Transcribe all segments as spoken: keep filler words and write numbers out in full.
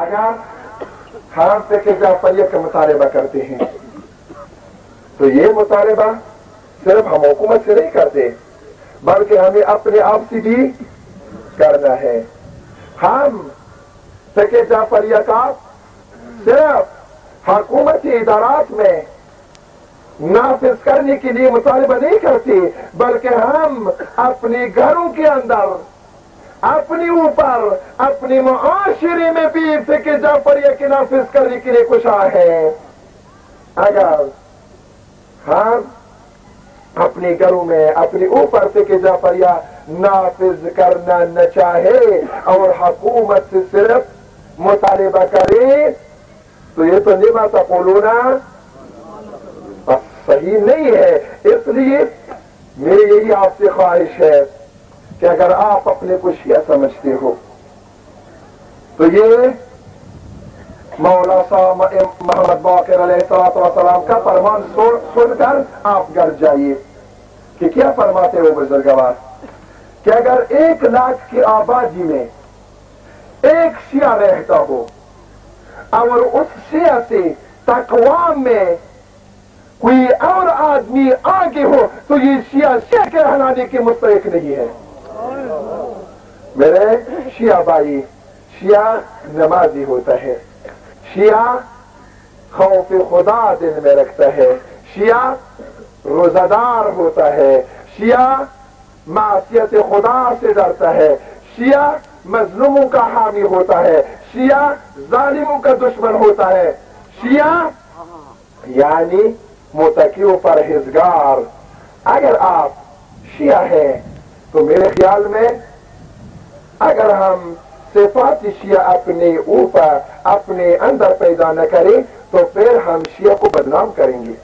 اگر ہم فقہ جعفریہ کا مطالبہ کرتے ہیں تو یہ مطالبہ صرف ہم حکومت سے نہیں کرتے بلکہ ہمیں اپنے آپ سے بھی کرنا ہے. ہم فقہ جعفریہ کا صرف حکومتی ادارات میں نافذ کرنے کے لیے مطالبہ نہیں کرتے بلکہ ہم اپنے گھروں کے اندر اپنے اوپر اپنے معاشرے میں بھی فقہ جعفریہ کے نافذ کرنے کے لیے کوشاں ہیں. اگر ہم اپنے گھروں میں اپنے اوپر فقہ جعفریہ نافذ کرنا نہ چاہے اور حکومت سے صرف مطالبہ کرے تو یہ تو لما تقولون صحیح نہیں ہے. اس لیے میری یہی آپ سے خواہش ہے کہ اگر آپ اپنے کو شیعہ سمجھتے ہو تو یہ مولا صاحب محمد باقر علیہ السلام کا فرمان سن کر آپ گھر جائیے کہ کیا فرماتے ہو بزرگوار کہ اگر ایک لاکھ کی آبادی میں ایک شیعہ رہتا ہو اور اس شیعہ سے تقوی میں کوئی اور آدمی آگے ہو تو یہ شیعہ شیعہ کے رہنے کے مستحق نہیں ہے. میرے شیعہ بھائی شیعہ نمازی ہوتا ہے, شیعہ خوف خدا دل میں رکھتا ہے, شیعہ روزہ دار ہوتا ہے, شیعہ معصیت خدا سے ڈرتا ہے, شیعہ مظلوموں کا حامی ہوتا ہے, شیعہ ظالموں کا دشمن ہوتا ہے, شیعہ یعنی متقی و پرہیزگار. اگر آپ شیعہ ہیں تو میرے خیال میں اگر ہم صفات شیعہ اپنے اوپر اپنے اندر پیدا نہ کریں تو پھر ہم شیعہ کو بدنام کریں گے.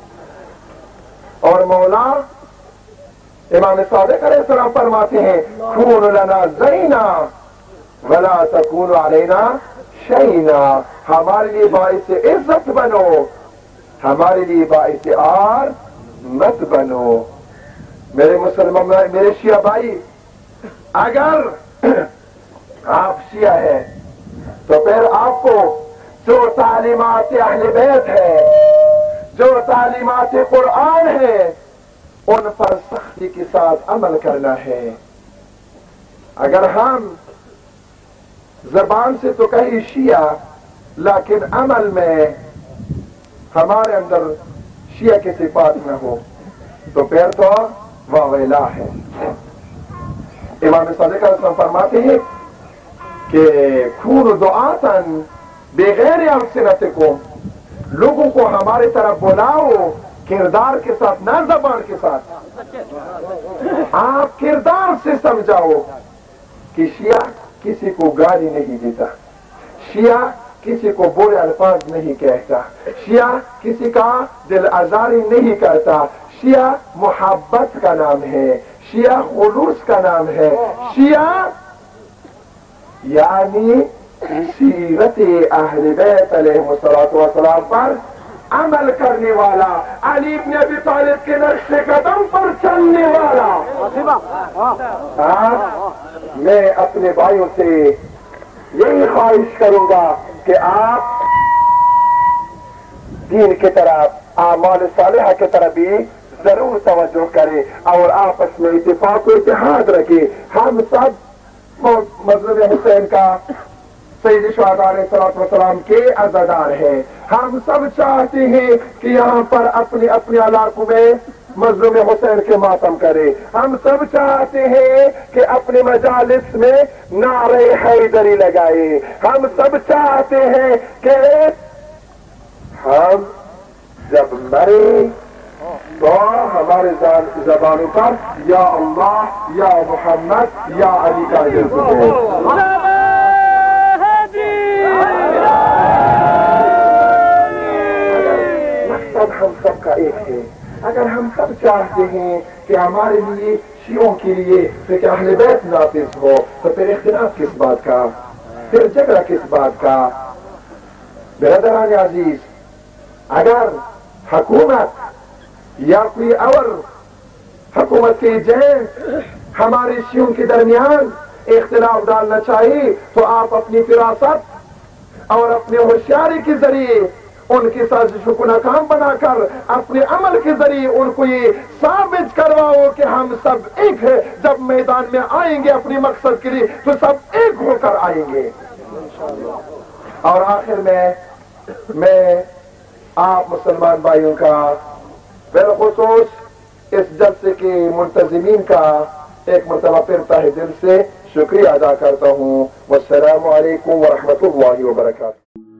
اور مولا امام صادق علیہ السلام فرماتے ہیں کونوا لنا زینا ولا تکونوا علینا شینا, ہمارے لیے باعث عزت بنو, ہمارے لیے باعث آر مت بنو. میرے مسلمان میرے شیعہ بھائی اگر آپ شیعہ ہیں تو پھر آپ کو جو تعلیمات اہل بیت ہے, جو تعلیمات قرآن ہے, ان پر سختی کے ساتھ عمل کرنا ہے. اگر ہم زبان سے تو کہیں شیعہ لیکن عمل میں ہمارے اندر شیعہ کی صفات نہ ہو تو پھر تو واویلا ہے. امام صادق علیہ السلام فرماتے ہیں کہ کونوا دعاتن بغیر السنتکم, لوگوں کو ہمارے طرف بلاؤ کردار کے ساتھ نہ زبان کے ساتھ. آپ کردار سے سمجھاؤ کہ شیعہ کسی کو گالی نہیں دیتا, شیعہ کسی کو برے الفاظ نہیں کہتا, شیعہ کسی کا دل آزاری نہیں کرتا, شیعہ محبت کا نام ہے, شیعہ خلوص کا نام ہے, شیعہ یعنی سیرت اہل بیت علیہ السلام پر عمل کرنے والا, علی بن ابی طالب کے نقش قدم پر چلنے والا. میں اپنے بھائیوں سے یہی خواہش کروں گا کہ آپ دین کی طرف اعمال صالحہ کی طرف بھی ضرور توجہ کریں اور آپس میں اتفاق و اتحاد رکھیں. ہم سب مظلوم حسین کا سید شہداء علیہ السلام کے عزادار ہیں. ہم سب چاہتے ہیں کہ یہاں پر اپنے اپنے علاقوں میں مظلوم حسین کے ماتم کرے. ہم سب چاہتے ہیں کہ اپنے مجالس میں نعرہ حیدری لگائے. ہم سب چاہتے ہیں کہ ہم جب مرے تو ہمارے زبانوں پر یا اللہ یا محمد یا علی کا ذکر ہو. مقصد ہم سب کا ایک ہے. اگر ہم سب چاہتے ہیں کہ ہمارے لیے شیعوں کے لیے فقہ اہل بیت نافذ ہو تو پھر اختلاف کس بات کا, پھر جھگڑا کس بات کا. برادران عزیز, اگر حکومت یا کوئی اور حکومت کے ایجنٹ ہمارے شیعوں کے درمیان اختلاف ڈالنا چاہیے تو آپ اپنی فراست اور اپنے ہوشیاری کے ذریعے ان کی سازشوں کو ناکام بنا کر اپنے عمل کے ذریعے ان کو یہ ثابت کرواؤ کہ ہم سب ایک ہیں. جب میدان میں آئیں گے اپنے مقصد کے لیے تو سب ایک ہو کر آئیں گے. اور آخر میں میں آپ مسلمان بھائیوں کا بالخصوص اس جلسے کے منتظمین کا ایک مرتبہ پھر تہہ دل سے شکریہ ادا کرتا ہوں. والسلام علیکم ورحمۃ اللہ وبرکاتہ.